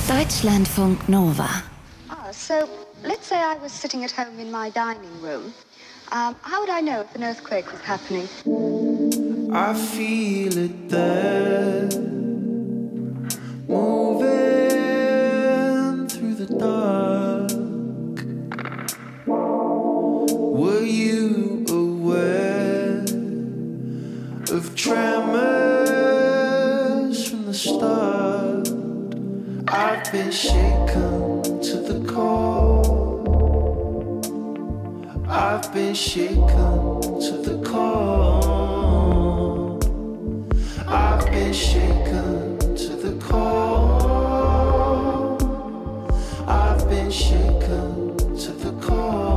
Deutschlandfunk Nova. So, let's say I was sitting at home in my dining room. How would I know if an earthquake was happening? I feel it there, moving through the dark. Were you aware of tremors from the start? I've been shaken to the core. I've been shaken to the core. I've been shaken to the core. I've been shaken to the core.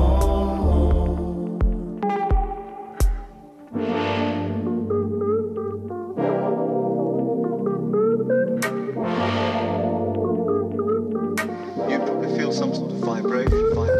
You probably feel some sort of vibration.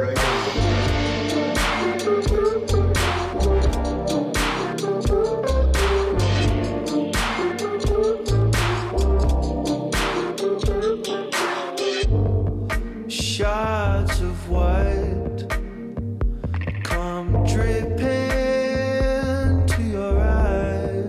Shards of white come dripping to your eyes.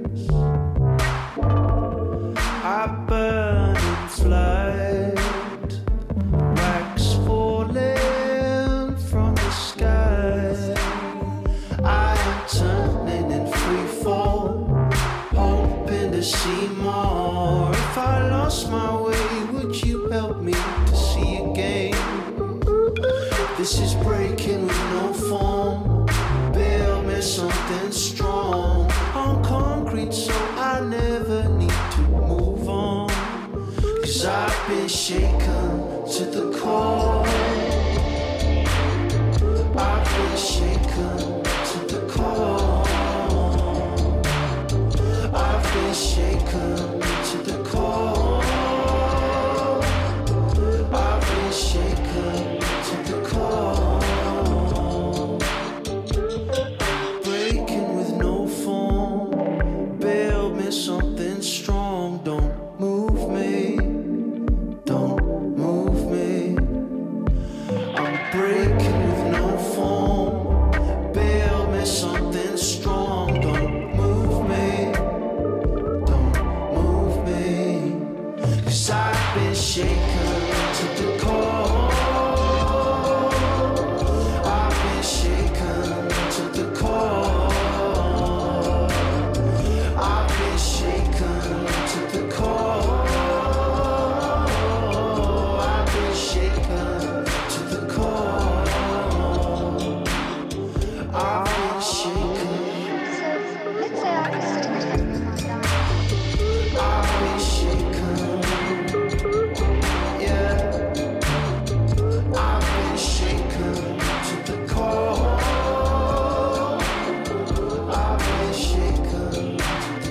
I burn in flight, wax falling from the sky. I am turning in free fall, hoping to see more. If I lost my way, would you help me to see again? This is breaking with no form. Build me something strong on concrete so I never need to move on. 'Cause I've been shaken to the core. I've been shaken to the core. I've been shaken to the core. I've been shaken to the core. Breaking with no form. Build me something strong. Don't move me. Don't move me. I'm breaking with no form. Build me something strong. Don't move me. Don't move me. 'Cause I've been shaken